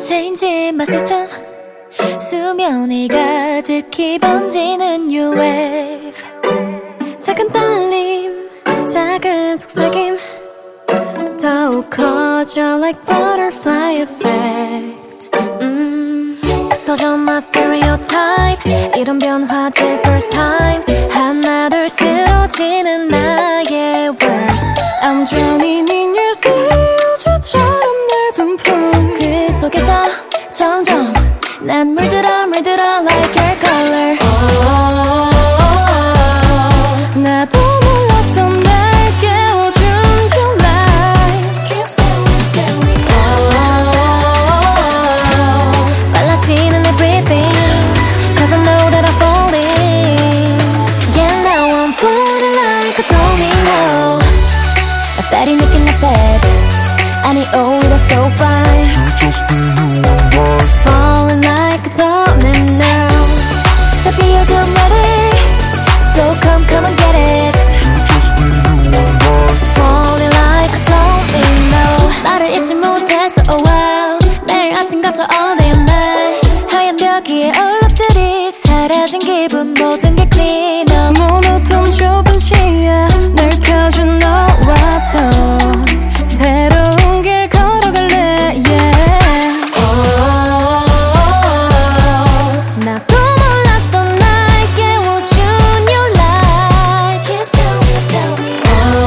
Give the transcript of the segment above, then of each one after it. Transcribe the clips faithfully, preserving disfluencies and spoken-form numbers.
Change my system. 수면이 가득히 번지는 new wave. 작은 떨림, 작은 속삭임, 더욱 커져 like butterfly effect. mm. 부서져 my stereotype. 이런 변화들 first time. 하나 둘 쓰러지는 나의 words. I'm drowning in your sea. 우주처럼 넓은 품 그 속에서 점점 난 물들어 물들어 like your color. oh, 나도 몰랐던 날 깨워준 your light. Keep staring, staring. oh, 빨라지는 everything Cause I know that I'm falling. Yeah, now I'm falling like a domino. 나 딸이 느낀 나 bad. 아니 오히려 so fine. Just be you and I. Falling like a domino. 다 비워줘 ready. So come, come and get it. Just be you and I. Falling like a domino. 나를 잊지 못해서 oh wow. 매일 아침 같아 all day and night. 하얀 벽 위에 얼룩들이 사라진 기분 모든 게 clean up. 모노톤 좁은 시야 넓혀준 너와 더 새로운 길 걸어갈래. yeah. oh, 나도 몰랐던 날 깨워준 your light. Keep staring, staring.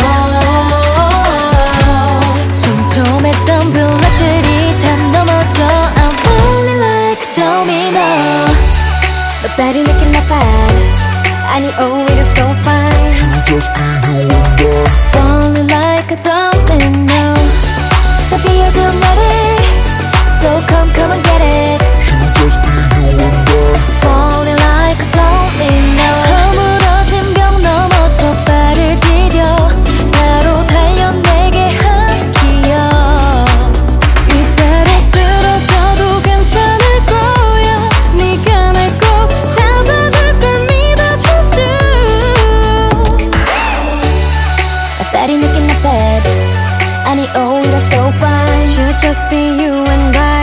oh, 촘촘했던 블랙들이 다 넘어져. I'm falling like a domino. 너 딸이 느낀 나 bad. 아니 오히려 so fine. Just be you and I. Falling like a domino. 다 비워줘 ready. So come, come and get it. Just be you and I. Falling like a domino. 허물어진 벽 넘어 저 발을 디뎌 바로 달려 내게 한 기억. 이대로 쓰러져도 괜찮을 거야. 네가 날 꼭 잡아줄 걸 믿어 trust you. 나 딸이 느낀 나 bad. 아니 오히려 so fine. Should just be you and I.